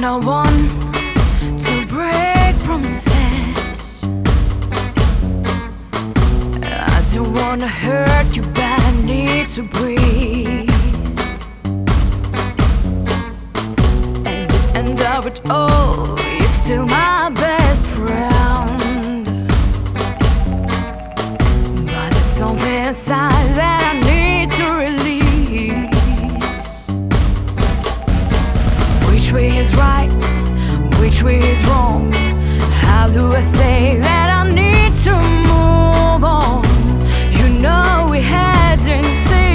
not one to break promises. I don't wanna hurt you, but I need to breathe. At the end of it all, you're still my best friend. But there's something inside that I need to release. Which way is right? Which way is wrong? How do I say that I need to move on? You know we had in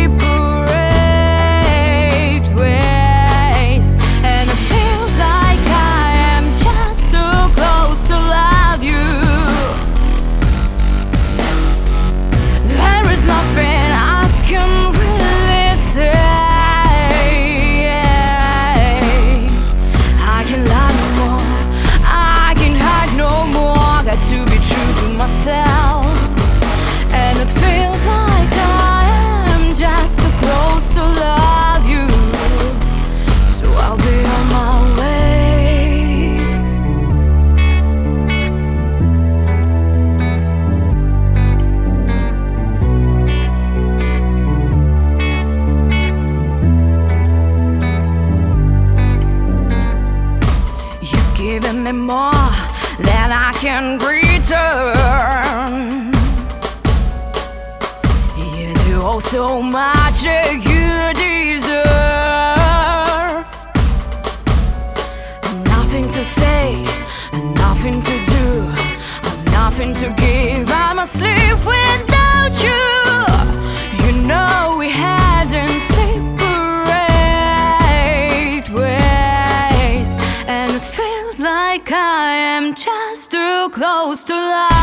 separate ways, and it feels like I am just too close to love you. There is nothing I can really say. I can lie no more, I can hide no more. Got to be true to myself, and it feels like I am just too close to love you. So I'll be on my way. You've given me more than I can return. You do all so much that you deserve. Nothing to say, nothing to do, I've nothing to give. I'm asleep without you. You know we had in separate ways, and it feels like I am just too close to love.